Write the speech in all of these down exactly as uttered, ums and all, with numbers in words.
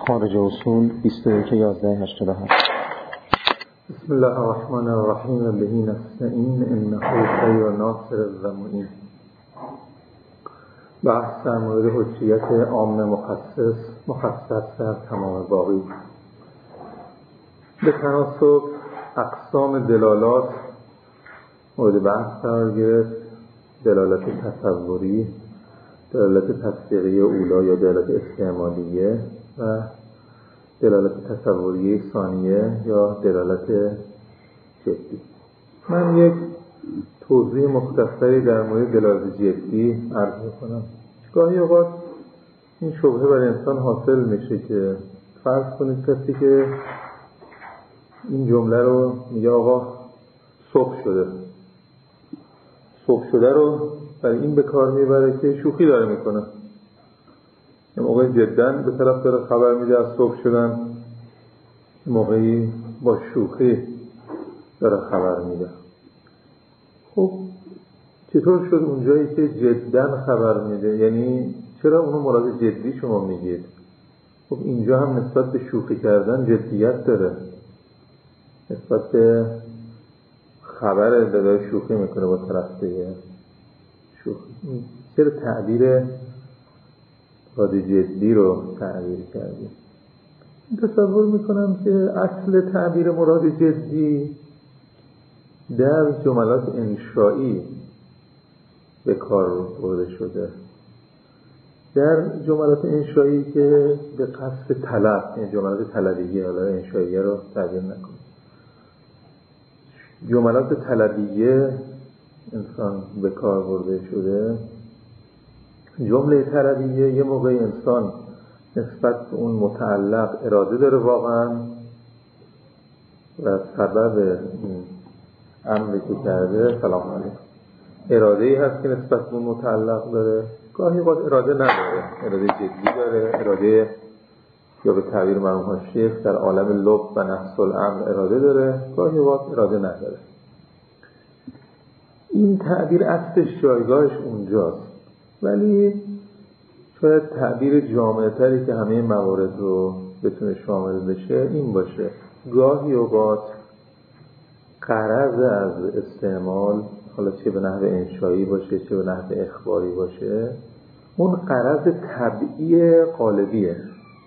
خارج اصول بیست و یک یازده هشتاد و هشت. بسم الله الرحمن الرحیم و به نستعین انه خیر ناصر و معین. بحث در مورد حجیت عام مخصص مخصص در تمام باقی. به تناسب اقسام دلالات مورد بحث قرار گرفت: دلالت تصوری، دلالت تصدیقی اولا یا دلالت استعمالیه و دلالت تصوری ثانیه یا دلالت جدی. من یک توضیح مختصری در مورد دلالت جدی عرض می‌کنم. گاهی اوقات این شبهه بر انسان حاصل میشه که فرض کنید کسی که این جمله رو میگه آقا صبح شده، صبح شده رو برای این به کار میبره که شوخی داره میکنه. یه موقعی جداً به طرف داره خبر میده از صبح شدن، موقعی با شوخی داره خبر میده. خب چطور شد اونجایی که جداً خبر میده؟ یعنی چرا اونو مراد جدی شما میگید؟ خب اینجا هم نسبت به شوخی کردن جدیت داره، نسبت به خبر داره شوخی میکنه با طرف دیگه. شوخی چرا تعبیر مراد جدی رو تعبیر کردیم؟ تصور میکنم که اصل تعبیر مراد جدی در جملات انشایی به کار برده شده، در جملات انشایی که به قصد طلب، این جملات طلبیه، حالا انشاییه رو تعبیر نکنیم، جملات طلبیه انسان به کار برده شده. جمله طلبیه یه موقعی انسان نسبت به اون متعلق اراده داره واقعا و سبب این امری که کرده سلام علیکم اراده‌ای هست که نسبت به اون متعلق داره. گاهی وقت اراده نداره، اراده جدی داره، اراده یا به تعبیر مرحوم ها شیخ در عالم لب و نفس الامر اراده داره، گاهی وقت اراده نداره. این تعبیر اصلش جایگاهش اونجاست، ولی شاید تعبیر جامع‌تری که همه موارد رو بتونه شامل بشه این باشه: گاهی اوقات غرض از استعمال، حالا چه به نحو انشایی باشه چه به نحو اخباری باشه، اون غرض طبعی قالبیه.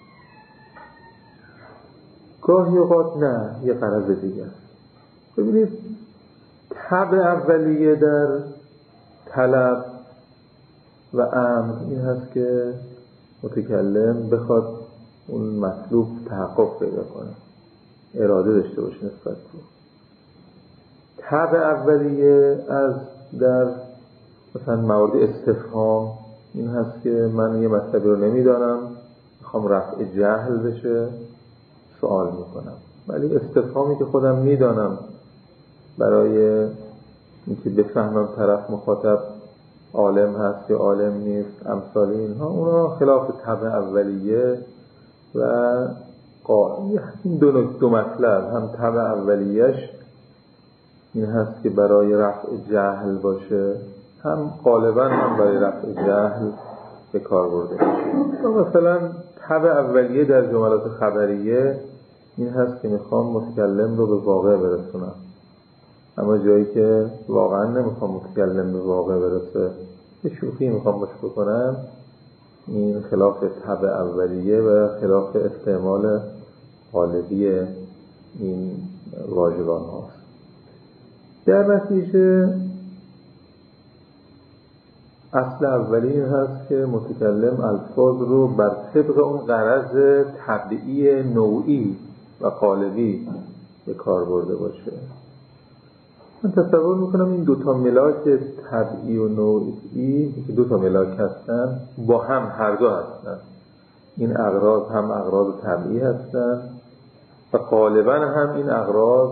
گاهی اوقات نه، یه غرض دیگه است. ببینید طبع اولیه در طلب و امر این هست که متکلم بخواد اون مطلوب تحقق پیدا کنه، اراده داشته باشه نسبت به. طبع اولیه از در مثلا موارد استفهام این هست که من یه مطلبی رو نمیدانم، میخوام رفع جهل بشه سوال میکنم، ولی استفهامی که خودم میدانم برای اینکه بفهمم طرف مخاطب عالم هست یا عالم نیست، امثال اینها، اونا خلاف طبع اولیه و قاعده. این دو, دو مطلب، هم طبع اولیه‌اش این هست که برای رفع جهل باشه، هم غالبا هم برای رفع جهل به کار برده باشه. مثلا طبع اولیه در جملات خبریه این هست که میخوام متکلم رو به واقع برسونم، اما جایی که واقعا نمیخوام متکلم به واقع برسه، یه شوخی میخوام باش بکنم، این خلاف طبع اولیه و خلاف استعمال غالبی این واژگان هاست. در نتیجه اصل اولی این هست که متکلم الفاظ رو بر طبق اون غرض طبعی نوعی و قالبی به کار برده باشه. من تصور میکنم این دوتا ملاک طبعی و نوعی که دوتا ملاک هستن با هم هر دو هستن. این اغراض هم اغراض طبعی هستن و غالبا هم این اغراض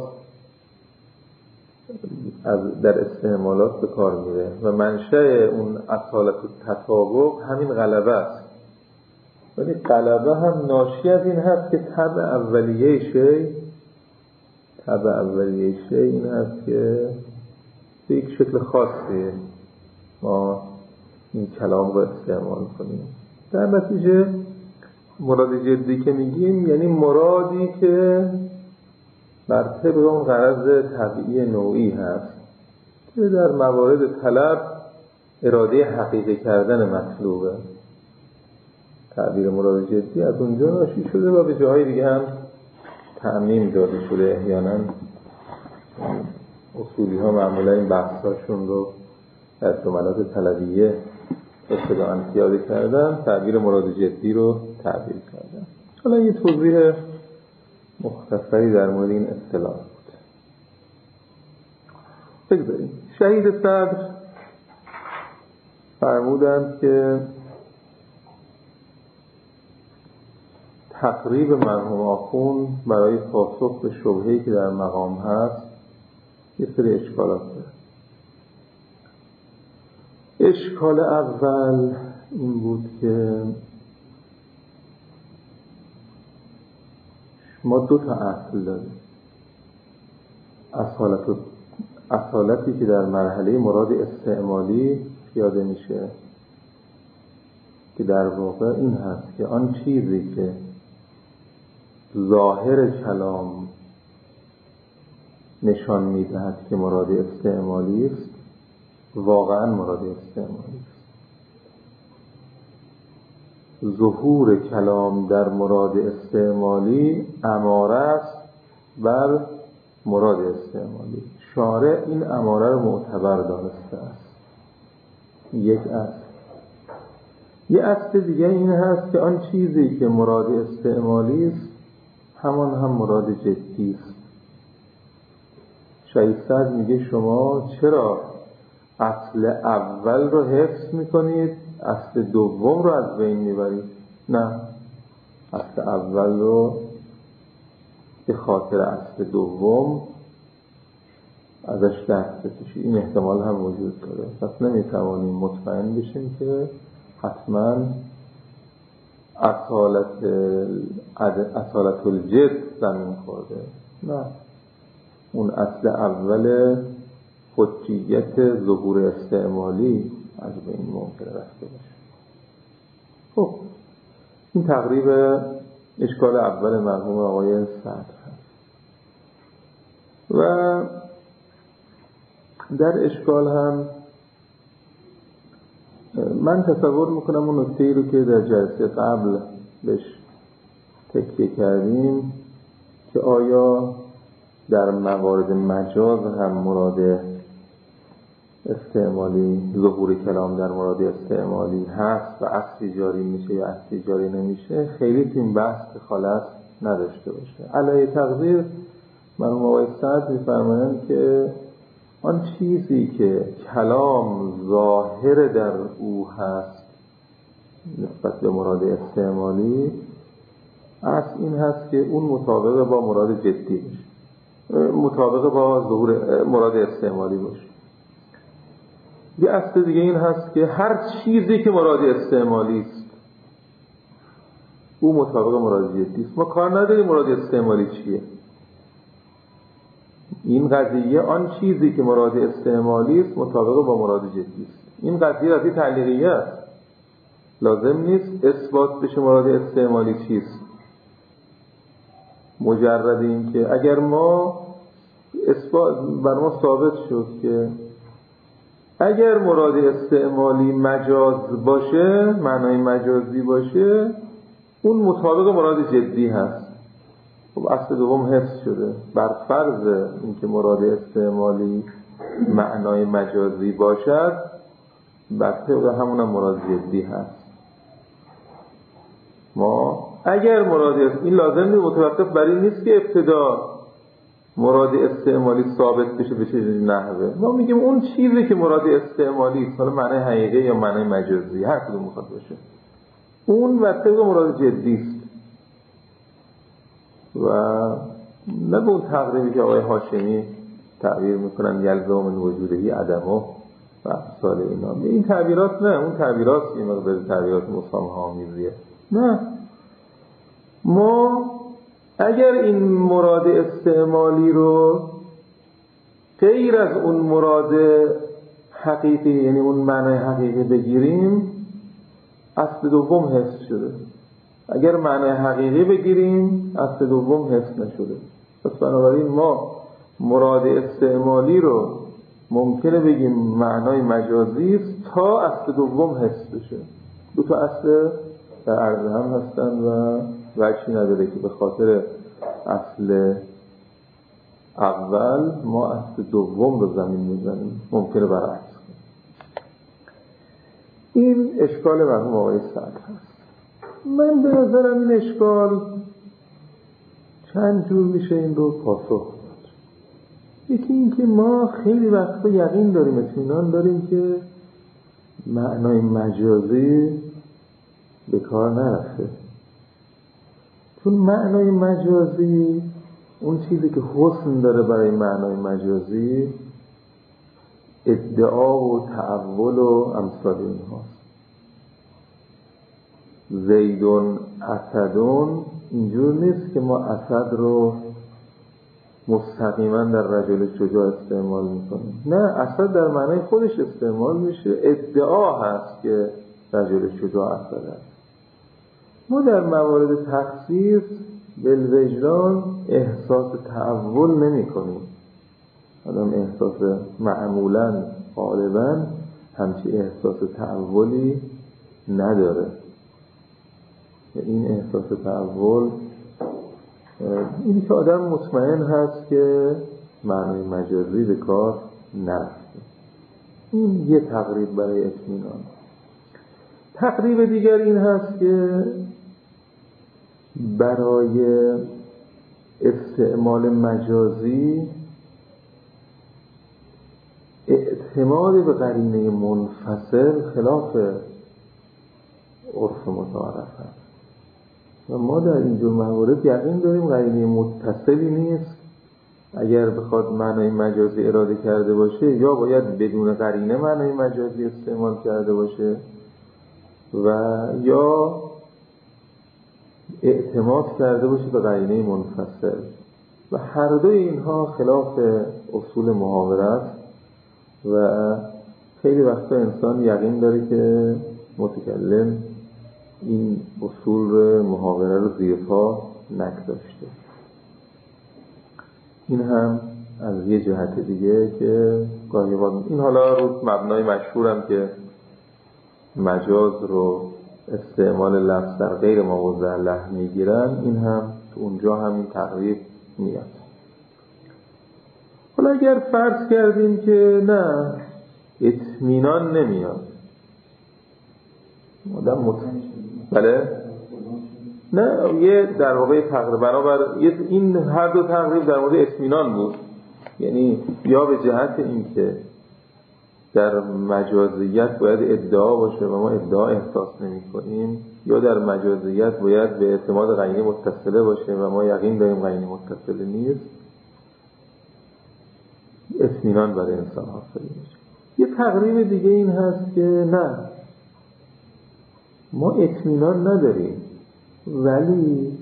از در استعمالات به کار میره و منشأ اون اصالت و تطابق همین غلبه است. ولی غلبه هم ناشی از این هست که طبع اولیه شی طبع اولیه شی این هست که به یک شکل خاصی ما این کلام رو استعمال کنیم. در نتیجه مراد جدی که میگیم یعنی مرادی که بر طبق اون غرض طبیعی نوعی هست که در موارد طلب اراده حقیقی کردن مطلوبه. تعبیر مراد جدی از اونجا ناشی شده و به جاهای دیگه هم تعمیم داده شده. احیانا اصولی ها معمولا این بحثاشون رو در جملات طلبیه اصطلاحاً پیاده کردن، تعبیر مراد جدی رو تعبیر کردن. حالا یه توضیح مختصری در مورد این اصطلاح بود. بگذاریم شهید صدر فرمودند که تقریب مرحوم آخوند برای پاسخ به شبهه‌ای که در مقام هست یه سری اشکالات داره. اشکال اول این بود که ما دو تا اصل داریم. اصالت اصالتی که در مرحله مراد استعمالی پیاده میشه که در واقع این هست که آن چیزی که ظاهر کلام نشان میدهد که مراد استعمالی است واقعا مراد استعمالی است. ظهور کلام در مراد استعمالی اماره است بر مراد استعمالی. شارع این اماره رو معتبر دانسته است. یک اصل. یک اصل دیگه این هست که آن چیزی که مراد استعمالی است همان هم مراد جدی است. شهید صدر میگه شما چرا اصل اول رو حفظ میکنید اصل دوم رو از بین میبرید؟ نه، اصل اول رو به خاطر اصل دوم ازش دست بکشید. این احتمال هم وجود داره. پس نمیتوانیم مطمئن بشیم که حتما اصالت اصالت الجد زمین خورده. نه، اون اصل اول حجیت ظهور استعمالی از بین ممکنه رفته باشه. خب این تقریب اشکال اول مرحوم آقای صدر هست. و در اشکال هم من تصور میکنم اون نکته‌ای رو که در جلسه قبل بهش تکیه کردیم که آیا در موارد مجاز هم مراد استعمالی ظهور کلام در مراد استعمالی هست و اصلی جاری میشه یا اصلی جاری نمیشه، خیلی تو این بحث دخالت نداشته باشه. علیه تقدیر مرحوم آقای صدر می‌فرمایند که آن چیزی که کلام ظاهر در او هست نسبت به مراد استعمالی اصل این هست که اون مطابق با مراد جدی باشه، مطابق با ظهور مراد استعمالی باشه. یه اصل دیگه این هست که هر چیزی که مراد استعمالی است او مطابق مراد جدی است. ما کار نداریم مراد استعمالی چیه. این قضیه آن چیزی که مراد استعمالی است مطابق با مراد جدی است. این قضیه قضیه تعلیقیه است. لازم نیست اثبات بشه مراد استعمالی چیست. مجرد این که اگر ما اثبات بر ما ثابت شد که اگر مراد استعمالی مجاز باشه، معنای مجازی باشه، اون مطابق مراد جدی هست. خب اصل دوم حفظ شده. بر فرض اینکه مراد استعمالی معنای مجازی باشد، بر طبق همون هم مراد جدی هست. ما اگر مراد است، این لازم نیست متوقف بر این نیست که ابتدا مراد استعمالی ثابت بشه به چه نحوه. ما میگیم اون چیزی که مراد استعمالی است، حالا معنای حقیقی یا معنای مجازی هر کدوم میخواد باشه، اون و طبق مراد جدی است و نه به اون تقریبی که آقای هاشمی تعبیر میکنن یلزم من وجودهی عدمه و امثال اینا. این تعبیرات نه، اون تعبیرات یه مقدار تعبیرات مسامحه آمیزیه. نه، ما اگر این مراد استعمالی رو غیر از اون مراد حقیقی، یعنی اون معنای حقیقی بگیریم، اصل دوم حفظ شده. اگر معنای حقیقی بگیریم اصل دوم حفظ نشده. پس بنابراین ما مراد استعمالی رو ممکنه بگیم معنای مجازی است تا اصل دوم حفظ بشه. دو تا اصل در عرض هم هستن و وجهی نداره که به خاطر اصل اول ما اصل دوم رو زمین بزنیم، ممکنه برعکس کنیم. این اشکال مرحوم آقای سعد هست. من به نظرم این اشکال چند جور میشه این رو پاسخ داد. یکی این که ما خیلی وقتا یقین داریم، اطمینان داریم که معنای مجازی به کار نرفته، چون معنای مجازی اون چیزی که حسن داره برای معنای مجازی ادعا و تعول و امثال اینهاست. زیدون اسدون اینجور نیست که ما اسد رو مستقیما در رجل شجاع استعمال میکنیم. نه، اسد در معنای خودش استعمال میشه، ادعا هست که رجل شجاع اسد است. ما در موارد تخصیص بالوجدان احساس تعول نمی کنیم. آدم احساس معمولا غالبا همچی احساس تعولی نداره. این احساس تعول این که آدم مطمئن هست که معنی مجازی به کار نرفته. این یه تقریب برای اطمینان. تقریب دیگر این هست که برای استعمال مجازی اعتماد به قرینه منفصل خلاف عرف متعارف هست و ما در اینجور موارد یقین داریم قرینه متصلی نیست. اگر بخواد معنای مجازی اراده کرده باشه یا باید بدون قرینه معنای مجازی استعمال کرده باشه و یا اعتماد کرده باشه به قرینه منفصل و هر دو اینها خلاف اصول محاوره است و خیلی وقتا انسان یقین داره که متکلم این اصول محاوره رو زیر پا نگذاشته. این هم از یه جهت دیگه که گاهی وقتا این حالا رو مبنای مشهورم که مجاز رو استعمال لفظ در غیر موضع له میگیرن، این هم تو اونجا همین تقریب میاد. حالا اگر فرض کردیم که نه اطمینان نمیاد، آدم مطمئن بله نه یه در واقع تقریب بنابر این هر دو تقریب در مورد اطمینان بود، یعنی یا به جهت این که در مجازیت باید ادعا باشه و ما ادعا احساس نمی کنیم یا در مجازیت باید به اعتماد قرینه متصله باشه و ما یقین داریم قرینه متصله نیست، اطمینان برای انسان حاصل میشه. یه تقریب دیگه این هست که نه ما اطمینان نداریم ولی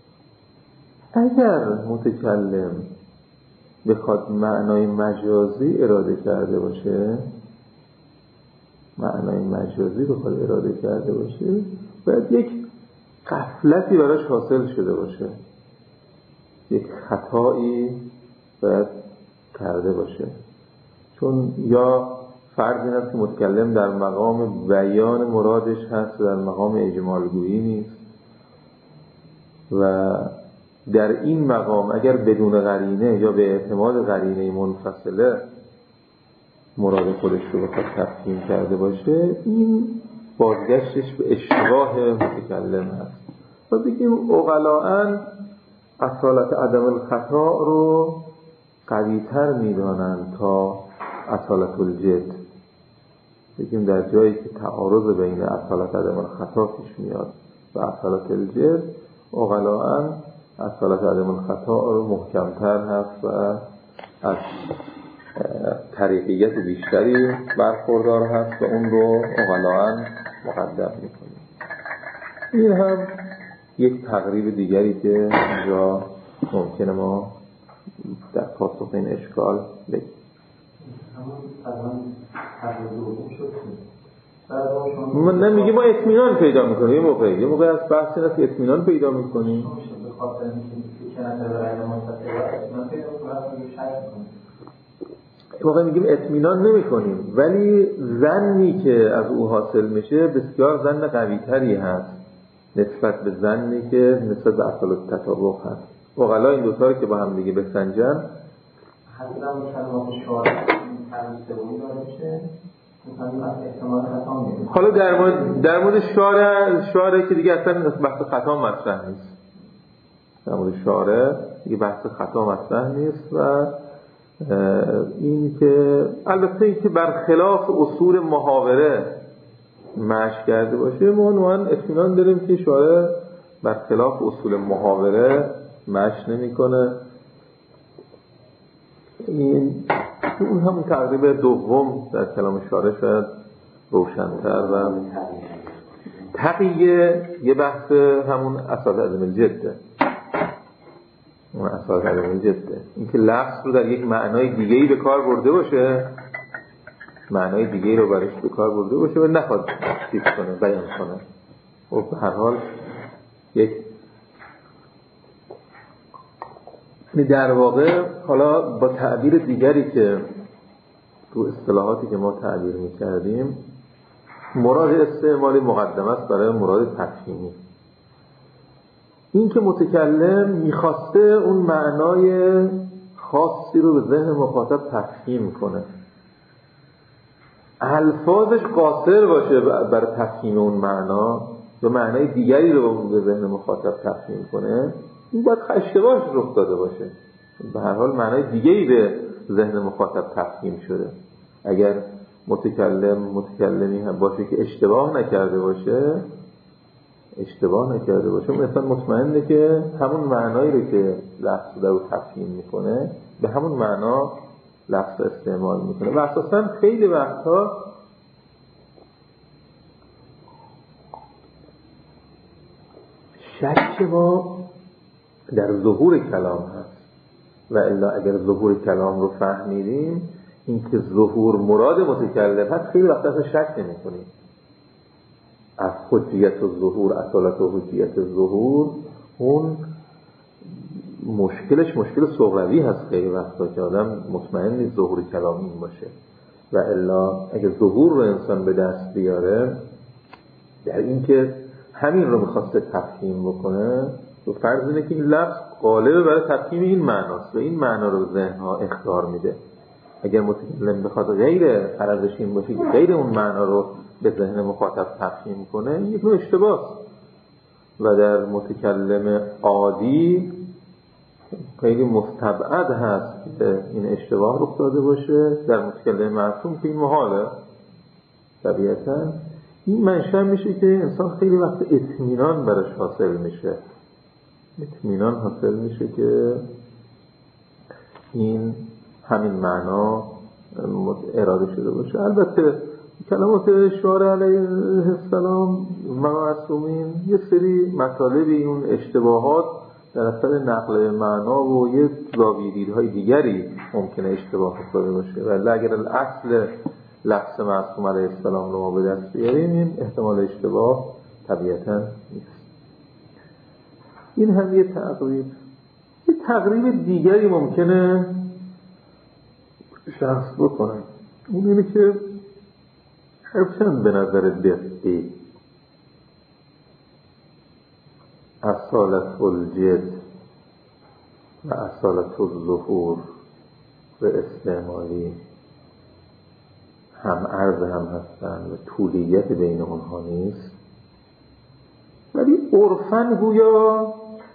اگر متکلم بخواد معنای مجازی اراده کرده باشه معنای مجازی بخواد اراده کرده باشه باید یک غفلتی براش حاصل شده باشه، یک خطایی باید کرده باشه، چون یا فرض این است که متکلم در مقام بیان مرادش هست و در مقام اجمالگویی نیست و در این مقام اگر بدون قرینه یا به اعتماد قرینه منفصله مراد خودش رو بخواد تفهیم کرده باشه این بازگشتش به اشتباه متکلم هست و بگیم عقلاء اصالت عدم الخطا رو قوی‌تر می‌دانن تا اصالت الجد. بگیم در جایی که تعارض بین اصالت عدم الخطا پیش میاد و اصالت الجد عقلاء اصالت عدم الخطا رو محکمتر هست و از طریقیت بیشتری برخوردار هست و اون رو عقلاء مقدم میکنه. این هم یک تقریب دیگری که اینجا ممکنه ما در پاسخ این اشکال بگیم. همون الان تقریب دوم شد من نمیگه ما اطمینان پیدا میکنیم. یه موقعی یه موقعی از بحث اینه که اطمینان پیدا میکنیم. واقعا میگیم اطمینان نمی‌کنیم، ولی ظنی که از او حاصل میشه بسیار ظن قوی‌تری هست نسبت به ظنی که نسبت به اصل تطابق هست. واقعا این دو تا رو که با هم دیگه بسنجن حتما کلمات شعار تعریف سومی داره میشه. حالا در مورد در مورد شعار شعاره که دیگه اصلا بحث خطا مطرح نیست. در مورد شعاره دیگه بحث خطا مطرح نیست و این که البته این که برخلاف اصول محاوره مشق کرده باشه ما نوعاً اطمینان داریم که شاعر برخلاف اصول محاوره مشق نمی‌کنه. این اون همون تقریب دوم در کلام شاعر شاید روشن‌تر و تقیه یه بحث همون اساس عدم الجده. اون اساس عدم الجده این که لفظ رو در یک معنای دیگه‌ای به کار برده باشه، معنای دیگه‌ای رو برش به کار برده باشه و نخواد چیز کنه، بیان کنه. و به هر حال یک در واقع حالا با تعبیر دیگری که تو اصطلاحاتی که ما تعبیر می‌کردیم مراد استعمالی مقدمه است برای مراد تفهیمی. این که متکلم میخواسته اون معنای خاصی رو به ذهن مخاطب تفهیم کنه، الفاظش قاصر باشه برای تفهیم اون معنا یا معنای دیگری رو به ذهن مخاطب تفهیم کنه، این باید اشتباهش رخ داده باشه. به هر حال معنای دیگری به ذهن مخاطب تفهیم شده. اگر متکلم متکلمی هم باشه که اشتباه نکرده باشه اشتباه نکرده باشه مثلا مطمئنه که همون معنایی رو که لفظ در رو تفهیم میکنه به همون معنا لفظ استعمال میکنه. و اساساً خیلی وقتها شک ما در ظهور کلام هست و الا اگر ظهور کلام رو فهمیدیم این که ظهور مراد متکلم هست خیلی وقتا شک نمی کنیم. از حجیت و ظهور اصالت و حجیت ظهور اون مشکلش مشکل صغروی هست خیلی وقتا که آدم مطمئن نیست ظهور کلام این باشه و الا اگر ظهور رو انسان به دست بیاره در این که همین رو میخواسته تفهیم بکنه و فرض اینه که این لفظ غالبه برای تفهیم این معناست و این معنا رو ذهنها اخطار میده. اگر متکلم بخواد غیر غرضش این باشه که غیر اون معنا رو به ذهن مخاطب تفهیم کنه این یک نوع اشتباهه و در متکلم عادی خیلی مستبعد هست که این اشتباه رخ داده باشه. در متکلم معصوم که این محاله طبیعتاً این منشأ میشه که انسان خیلی وقت اطمینان برش حاصل میشه، اطمینان حاصل میشه که این همین معنا اراده شده باشه. البته کلمات شاعر علیه السلام معصومین یه سری مطالبی اون اشتباهات در اثر نقل معنا و یه زاویه دیدهای دیگری ممکنه اشتباه افتاده باشه ولی اگر الاصل لفظ معصوم علیه السلام رو ما به دست بیاریم این احتمال اشتباه طبیعتاً نیست. این هم یه تقریب یه تقریب دیگری ممکنه شخص بکنه. اون اینه که هرچند به نظر دقیقی اصالت الجد و اصالت الظهور و استعمالی هم عرض هم هستن و طولیت بین اونها نیست ولی عرفاً گویا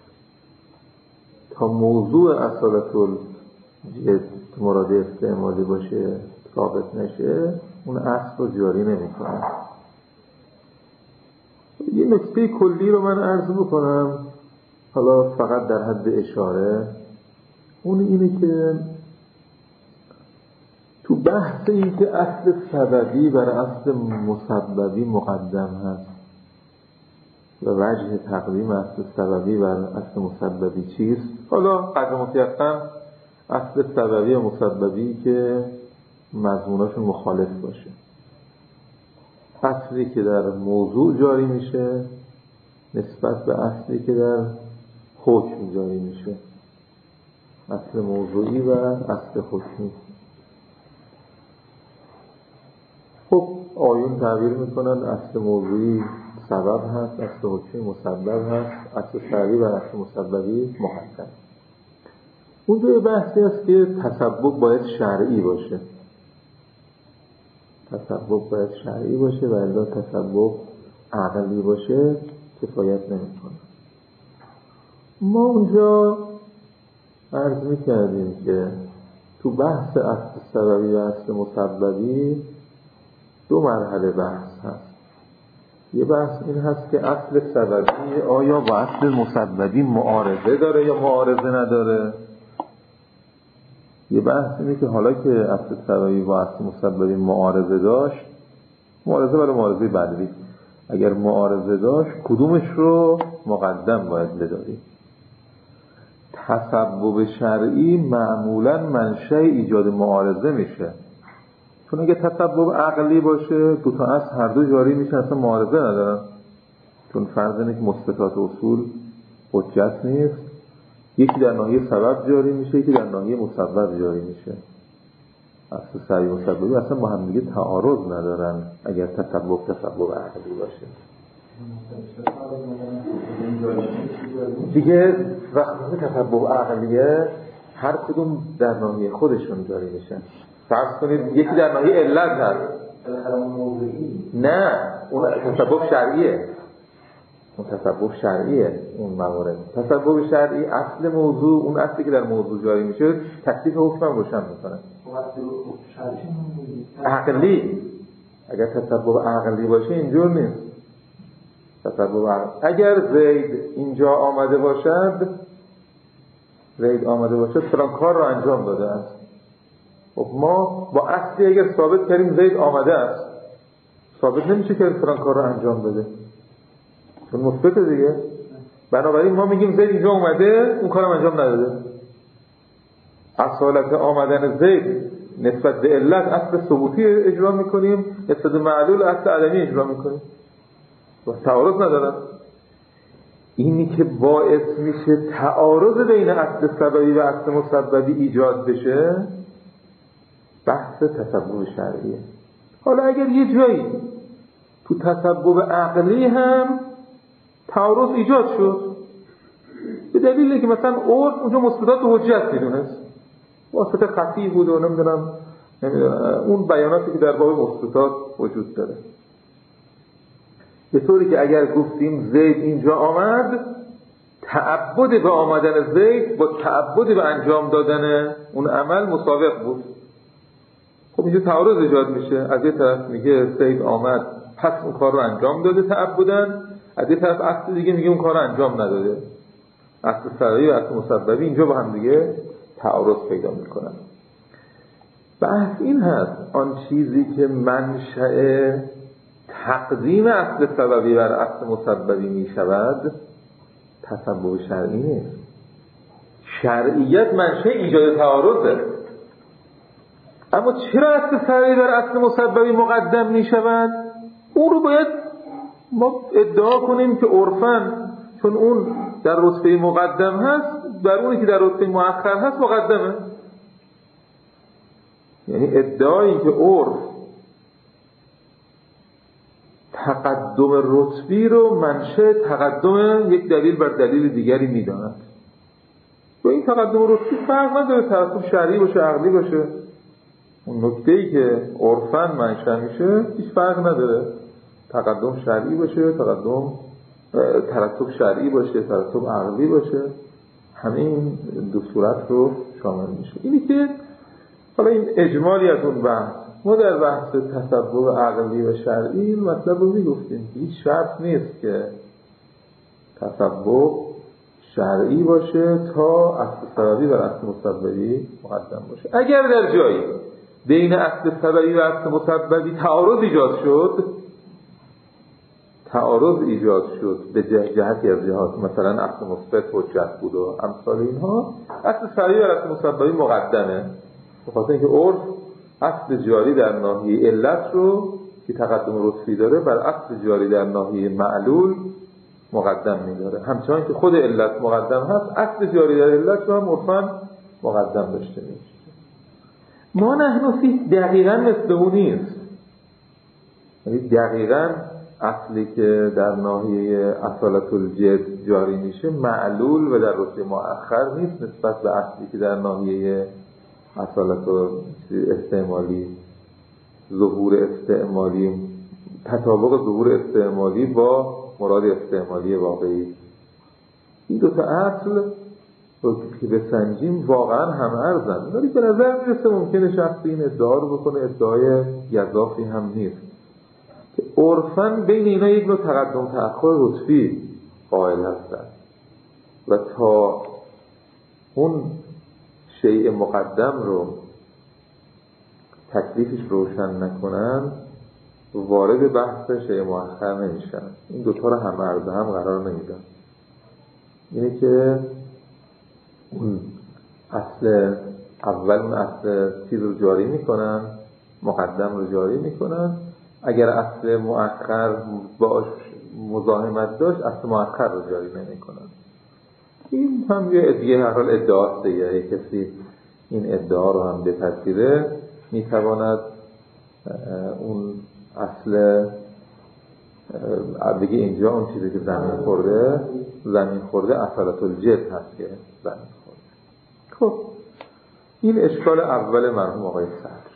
تا موضوع اصالت الجد مراد استعمالی باشه ثابت نشه اون اصل رو جاری نمی کنه. یه نکته کلی رو من عرض بکنم حالا فقط در حد اشاره، اون اینه که تو بحث این که اصل سببی بر اصل مسببی مقدم هست و وجه تقدیم اصل سببی بر اصل مسببی چیست، حالا قدر مطلقاً اصل سببی و مسببی که مضموناشون مخالف باشه اصلی که در موضوع جاری میشه نسبت به اصلی که در حکم جاری میشه، اصل موضوعی و اصل حکمی. خب آیون تعبیر میکنن اصل موضوعی سبب هست، اصل حکمی مسبب هست، اصل سببی و اصل مسببی مقدم. اونجا یه بحثی هست که تسبب باید شرعی باشه، تسبب باید شرعی باشه و الا تسبب عقلی باشه کفایت نمیکنه. ما اونجا عرض میکردیم که تو بحث اصل سببی و اصل مسببی دو مرحله بحث هست. یه بحث این هست که اصل سببی آیا با اصل مسببی معارضه داره یا معارضه نداره. یه بحث اینه که حالا که اصل سببی با اصل مسببی معارضه داشت، معارضه برای معارضه بدوی، اگر معارضه داشت کدومش رو مقدم باید بداریم؟ تسبب شرعی معمولاً منشأ ایجاد معارضه میشه، چون اگه تسبب عقلی باشه دو تا اصل هر دو جاری میشه، اصلا معارضه ندارن، چون فرض اینه که مثبتات اصول حجت نیست، یکی در ناحیه سبب جاری میشه یکی در ناحیه مسبب جاری میشه. اصل سببی مسببی اصلا با هم دیگه تعارض ندارن اگر تسبب تسبب عقلی باشه. دیگه وقتی تسبب عقلیه هر کدوم در ناحیه خودشون جاری میشن. فرض کنید یکی در ناحیه علت هست، نه اون تسبب شرعیه، اون تسبب شرعیه. اون موارد تسبب شرعی اصل موضوع، اون اصلی که در موضوع جاری میشه تکلیف حکم هم روشن میکنه. عقلی اگر تسبب عقلی باشه اینجور نیست. تسبب عقلی اگر زید اینجا آمده باشد، زید آمده باشد فلان کار رو انجام داده است. خب ما با اصلی اگر ثابت کردیم زید آمده است، ثابت نمیشه که فلان کار رو انجام داده، چون مثبت دیگه. بنابراین ما میگیم زید اینجا اومده اون کارم انجام نداده. اصالت آمدن زید نسبت به علت اصل ثبوتی اجرا میکنیم، نسبت به معلول اصل عدمی اجرا میکنیم، تعارض ندارن. اینی که باعث میشه تعارض بین اصل سببی و اصل مسببی ایجاد بشه بحث تسبب شرعیه. حالا اگر یه جایی تو تسبب عقلی هم تعارض ایجاد شد به دلیلی که مثلا عرف اونجا مثبتات حجت میدونست، واسطه خفی بود و نمیدونم اون بیاناتی که در باب مثبتات وجود داره، به طوری که اگر گفتیم زید اینجا آمد، تعبد به آمدن زید با تعبد به انجام دادن اون عمل مسابق بود. خب اینجا تعارض ایجاد میشه. از یه طرف میگه زید آمد پس اون کار رو انجام داده تعبدن، از یه طرف اصل دیگه میگه اون کار رو انجام نداده. اصل سببی و اصل مسببی اینجا با هم دیگه تعارض پیدا میکنن. بحث این هست آن چیزی که منشأ تقدیم اصل سببی بر اصل مسببی میشود تسبب شرعی نیست. شرعیت منشأ ایجاد تعارضه. اما چرا اصل سببی بر اصل مسببی مقدم میشود؟ اون رو باید ما ادعا کنیم که عرفاً چون اون در رتبه مقدم هست بر اونی که در رتبه مؤخر هست مقدمه. یعنی ادعایی که عرف تقدم رتبی رو منشأ تقدم یک دلیل بر دلیل دیگری میداند. و این تقدم رتبی فرق نداره ترتیب شرعی باشه عقلی باشه. اون نکته‌ای که عرفاً منشأ میشه هیچ فرق نداره، تقدم شرعی باشه تقدم ترتب شرعی باشه ترتب عقلی باشه، همه این دو صورت رو شامل میشه. اینی که حالا این اجمالی از اون بحث. ما در بحث تسبب عقلی و شرعی این مطلب رو میگفتیم که هیچ شرط نیست که تسبب شرعی باشه تا اصل سببی و اصل مسببی مقدم باشه. اگر در جایی بین اصل سببی و اصل مسببی تعارض ایجاد شد تعارض ایجاد شد به جهتی از جهات مثلا اصل مثبت حجت بود و امثال اینها، اصل سببی و اصل مسببی مقدمه، به خاطر اینکه عرف اصل جاری در ناحیه علت رو که تقدم رتبی داره بر اصل جاری در ناحیه معلول مقدم می‌داره. همچنان که خود علت مقدم هست، اصل جاری در علت رو هم عرفاً مقدم داشته میشه. ما نحن فی دقیقاً مثل اون نیست. یعنی دقیقاً اصلی که در ناحیه اصالت الجد جاری میشه معلول و در رتبه مؤخر نیست نسبت به اصلی که در ناحیه اصالت استعمالی ظهور استعمالی تطابق ظهور استعمالی با مراد استعمالی واقعی. این دو تا اصل رو که بسنجیم واقعا هم ارزن، ولی به نظر میرسه ممکنه شخصی این ادعا رو بکنه، ادعای گزافی هم نیست که عرفاً بین اینا یک نوع تقدم تأخر رتبی قائل هستن و تا اون شیء مقدم رو تکلیفش روشن نکنن وارد بحث شیء مؤخر نمیشن. این دوتا رو هم عرض هم قرار نمیدن. اینه که اون اصل اول اون اصل چیز رو جاری میکنن، مقدم رو جاری میکنن، اگر اصل مؤخر باش مزاحمت داشت اصل مؤخر رو جاری نمیکنن. این هم یه ادعای هر حال ادعاست دیگه. کسی این ادعا رو هم بپذیره میتواند اون اصل بگه اینجا اون چیزی که زمین خورده زمین خورده اصالت الجد هست که زمین خورده. خب این اشکال اول مرحوم آقای صدر.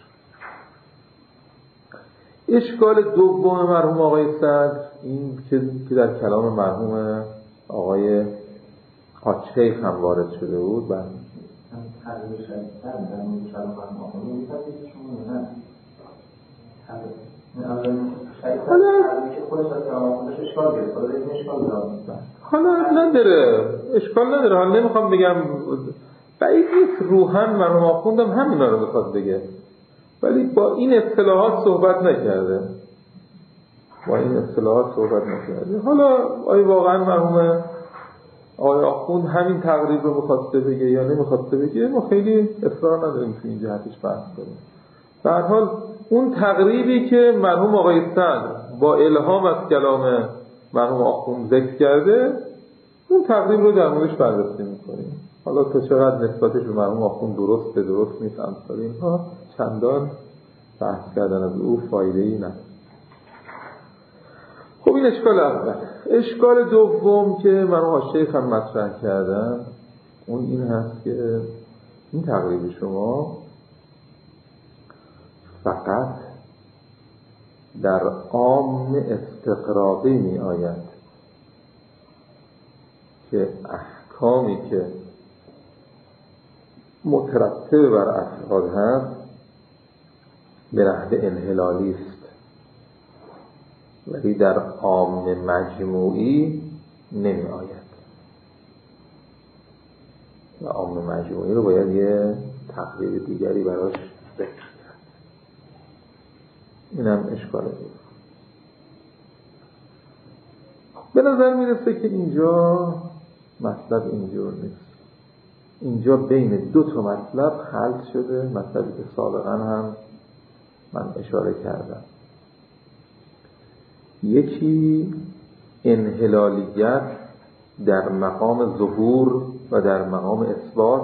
اشکال دوم مرحوم آقای صدر این که در کلام مرحوم آقای آچیخ هم وارد شده بود. بله حالا نداره اشکال نداره. حالا نمیخوام بگم بعید نیست روحاً مرحوم آخوندم همینا رو میخواد بگه، ولی با این اصطلاحات صحبت نکرده با این اصطلاحات صحبت نکرده. حالا آیا واقعا مرحوم آقای آخوند همین تقریب رو میخواسته بگه یا نمیخواسته بگه ما خیلی اصرار نداریم تو این جهتش بحث کنیم. به هر حال اون تقریبی که مرحوم آقای صدر با الهام از کلام مرحوم آخوند ذکر کرده اون تقریب رو در موردش بررسی میکنیم. حالا تا چقدر نسبتش به مرحوم آخوند درست به درست نیست امثال اینها چندان بحث کردن از او فایده‌ای نداره. خب این اشکال اول. اشکال دوم که مرحوم شیخ هم مطرح کردن اون این هست که این تقریب شما فقط در عام استقراقی می آید که احکامی که مترتب بر افراد هست به نحو انحلالی است، ولی در عام مجموعی نمی آید. و عام مجموعی رو باید یه تقریب دیگری براش ذکر کرد. اینم اشکال بود. به نظر میرسه که اینجا مطلب اینجور نیست. اینجا بین دو تا مطلب خلط شده، مطلبی که سابقا هم من اشاره کردم. یکی انحلالیت در مقام ظهور و در مقام اثبات،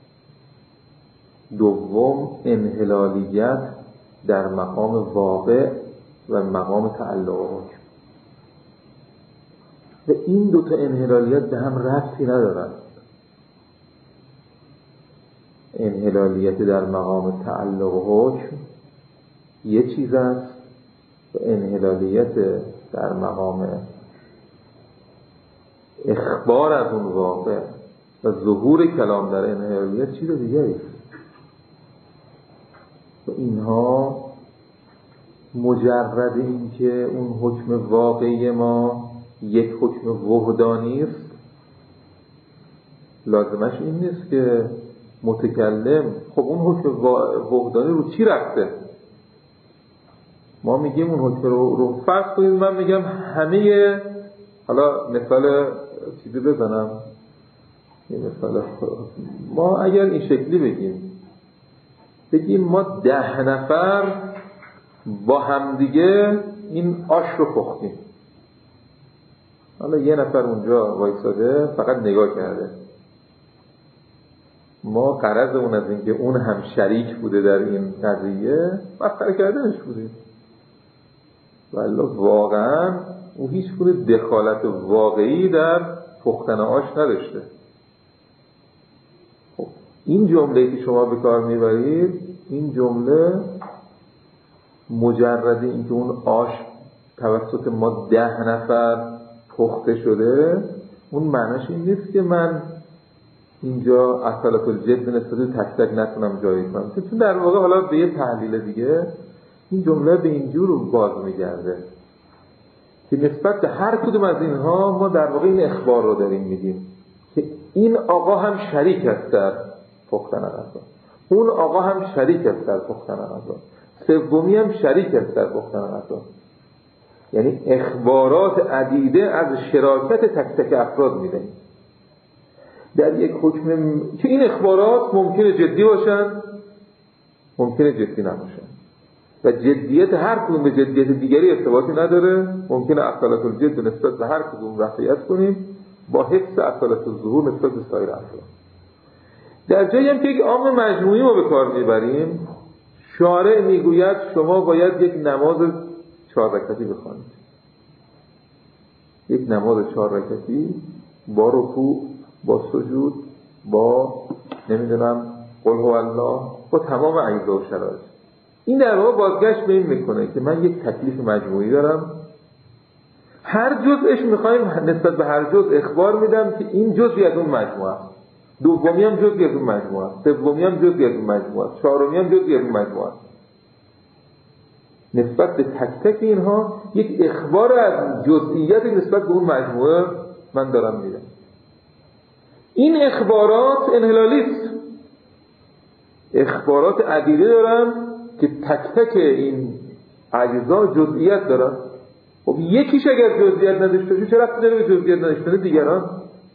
دوم انحلالیت در مقام واقع و مقام تعلق و حکم. و این دو تا انحلالیت به هم ربطی ندارن. انحلالیت در مقام تعلق و حکم یه چیز است و انحلالیت در مقام اخبار از اون واقع و ظهور کلام در انحلالیت چیز دیگری است. و اینها مجرد این که اون حکم واقعی ما یک حکم وحدانی است لازمش این نیست که متکلم خب اون حکم وحدانی رو چی رفته. ما میگیم اون حکم رو, رو فرض کنید من میگم همه، حالا مثال چیزی بزنم، یه مثال ما اگر این شکلی بگیم بگیم ما ده نفر با همدیگه این آش رو پختیم. حالا یه نفر اونجا وایساده فقط نگاه کرده. ما غرض اون از اینکه اون هم شریک بوده در این قضیه مسخره کردنش بودیم. ولی واقعا او هیچ گونه دخالت واقعی در پختن آش نداشته. خب این جمله که شما به کار میبرید، این جمله مجرد اینکه اون آش توسط ما ده نفر پخته شده، اون معناش این نیست که من اینجا اصالت الجد نسبت تک تک نتونم جایی کنم. چون در واقع حالا به یه تحلیل دیگه این جمله به اینجور باز میگرده که نسبت به هر کدوم از اینها ما در واقع این اخبار رو داریم میدیم که این آقا هم شریک است در پختن غذا، اون آقا هم شریک است در پختن غذا، سومی هم شریک است در پختن غذا. یعنی اخبارات عدیده از شراکت تک تک افراد میدهیم در یک حکم م... که این اخبارات ممکنه جدی باشن، ممکنه جدی نباشن و جدیت هر کدوم به جدیت دیگری ارتباطی نداره. ممکنه اصالت الجد نسبت به هر کدوم رفعیت کنیم با حفظ اصالت الظهور نسبت به سایر افراد. در جایی هم که یک عام مجموعی ما به کار میبریم، شارع میگوید شما باید یک نماز چهار رکعتی بخوانید، یک نماز چهار رکعتی با رکوع، با سجود، با نمیدونم قل هو الله، با تمام اجزا و شرایط. این در واقع بازگشت به این میکنه که من یک تکلیف مجموعی دارم، هر جزءش میخوایم نسبت به هر جزء اخبار میدم که این جزئی از اون مجموعه است، دومی هم جزئی از اون مجموعه است، سومی هم جزئی از اون مجموعه است، چهارمی هم جزئی از اون مجموعه است. نسبت به تک تک اینها یک اخبار از جزئیات نسبت به اون مجموعه من دارم میدم. این اخبارات انحلالی است. اخبارات عدیده دارم که تک تک این اجزا جزئیات دارن. خب یکیش اگر جزئیات نداشته باشه چه ربطی داره به جزئیات نداشتن دیگران؟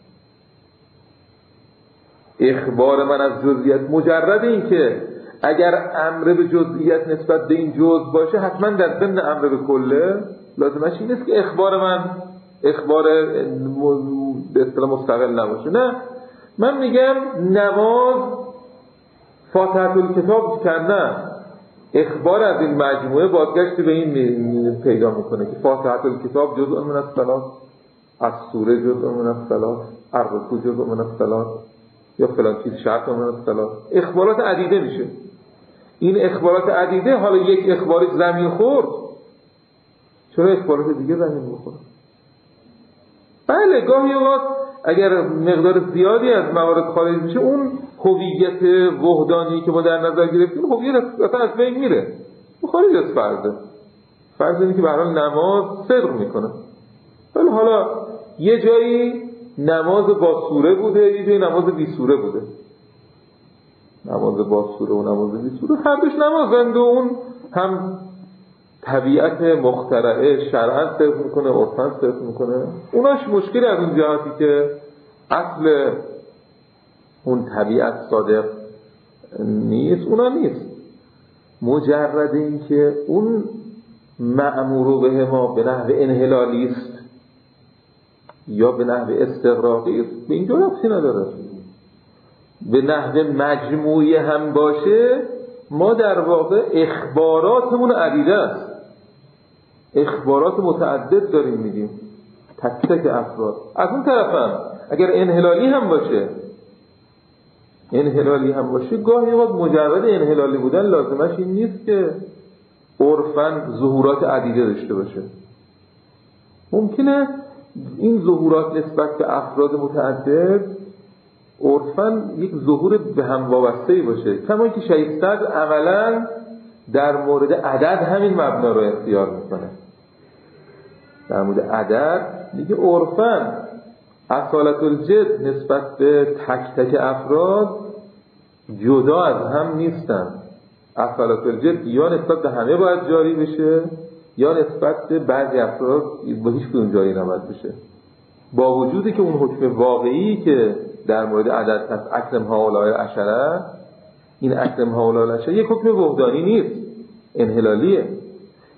اخبار من از جزئیات مجرد این که اگر امر به جزئیات نسبت به این جزء باشه حتما در ضمن امر به کله، لازمش این نیست که اخبار من اخبار به اصطلاح مستقل نباشه. نه، من میگم نماز فاتحه الکتاب کردن، اخبار از این مجموعه بازگشت به این پیدا میکنه که فاتحه الکتاب جزء من الصلاه، از سوره جزء من الصلاه، الرکوع جزء من الصلاه، یا فلان چیز شرط من الصلاه. اخبارات عدیده میشه. این اخبارات عدیده حالا یک اخبار زمین خورد، چرا اخبارات دیگه زمین بخوره؟ بله گاهی اوقات اگر مقدار زیادی از موارد خارج میشه، اون هویت وحدانی که ما در نظر گرفتیم هویت اصلا از بین میره، خارج از فرضه. فرض اینه که به هر حال نماز صدق میکنه، ولی حالا یه جایی نماز با سوره بوده، یه جایی نماز بی سوره بوده. نماز با سوره و نماز بی سوره هر دوش نمازند و اون هم طبیعت مخترعه شرعاً صرف میکنه، عرفاً صرف میکنه. اوناش مشکلی از اون جهاتی که اصل اون طبیعت صادق نیست، اونا نیست. مجرد این که اون مأمور به ما به نحو انحلالی است یا به نحو استغراقی است، به اینجا ربطی نداره. به نحو مجموعی هم باشه، ما در واقع اخباراتمون عدیده است، اخبارات متعدد داریم میگیم تک تک افراد. از اون طرف هم اگر انحلالی هم باشه انحلالی هم باشه گاهی وقت مجرد انحلالی بودن لازمش این نیست که عرفاً ظهورات عدیده داشته باشه. ممکنه این ظهورات نسبت به افراد متعدد عرفاً یک ظهور به هم وابسته‌ای باشه، کما اینکه شیخ صدر عملاً در مورد عدد همین مبنا رو اختیار میکنه. در مورد عدد میگه عرفاً اصالت الجد نسبت به تک تک افراد جدا از هم نیستن. اصالت الجد یا نسبت به همه باید جاری بشه یا نسبت به بعضی افراد با هیچ کدوم جاری نباید بشه، با وجودی که اون حکم واقعی که در مورد عدد هست اکرم هؤلاء عشره، این اکرم هؤلاء عشره یک حکم وحدانی نیست، انحلالیه.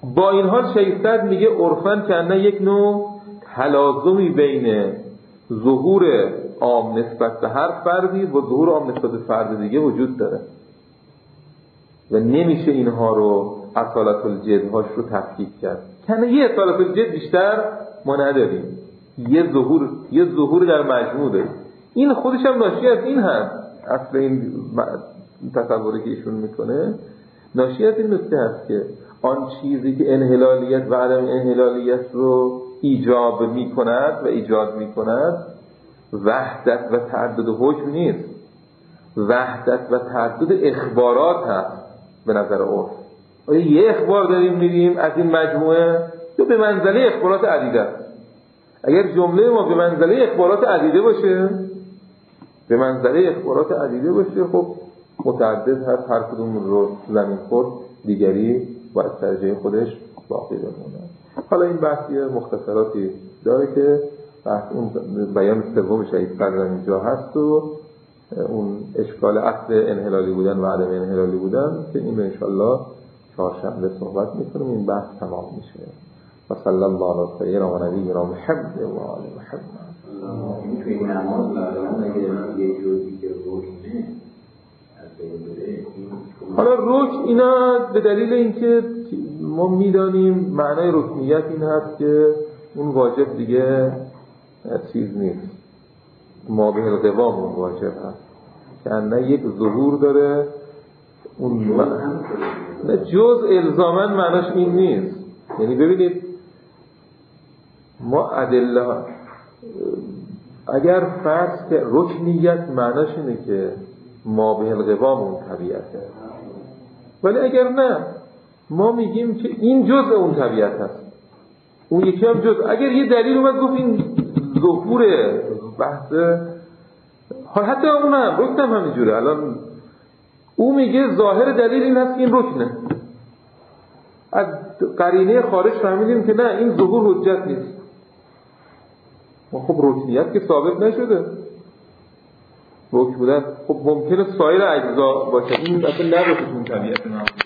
با این حال شیخ سعد میگه عرفاً که نه یک نوع تلازمی بین ظهور عام نسبت به هر فردی و ظهور عام نسبت به فرد دیگه وجود داره و نمیشه اینها رو اصالت الجدهاش رو تفکیک کرد. کنه یه اصالت الجد بیشتر ما نداریم، یه ظهور یه ظهور در مجموع داریم. این خودش هم ناشی از این هست. اصل این تصوری که ایشون میکنه ناشی از این نکته هست که آن چیزی که انحلالیت و عدم انحلالیت رو ایجاب میکند و ایجاد میکند وحدت و تعدد حکم نیست، وحدت و تعدد اخبارات هست به نظر عرف. آیا یه اخبار داریم میریم از این مجموعه یا به منزله اخبارات عدیده است؟ اگر جمله ما به منزله اخبارات عدیده باشه به منزله اخبارات عدیده باشه خب متعدد هست، هر کدوم رو زمین خود دیگری باید ترجیح خودش باقی بمونه. حالا این بحثی مختصراتی داره که بحث اون بیان سوم شهید سعد اینجا هست و اون اشکال اصل انحلالی بودن و عدم انحلالی بودن که این رو انشالله چهارشنبه صحبت میکنیم. این بحث تمام میشه. و صلی الله علی سیدنا و نبینا محمد و آل محمد. این توی نماز مثلا اگه یه جزئی که رکنه حالا رکن اینا به دلیل اینکه ما میدانیم معنای رکنیت این هست که اون واجب دیگه چیز نیست، ما به القوام اون واجب هست که نه یک ظهور داره اون م... نه جز الزاماً معناش این نیست. یعنی ببینید ما ادله اگر فرض که رکنیت معناش اینه که ما به القوام اون طبیعته، ولی اگر نه ما میگیم که این جزء اون طبیعت هست اون یکی هم جزء. اگر یه دلیل اومد گفت این ظهور بحث حال حتی اون هم رکن هم همینجوره، الان او میگه ظاهر دلیل این هست که این رکنه، از قرینه خارج فهمیدیم که نه این ظهور حجت نیست. خب رکنیت که ثابت نشده، رکن بودن خب ممکنه سایر اجزا باشه، این اصلا نباشه اون طبیعت نه.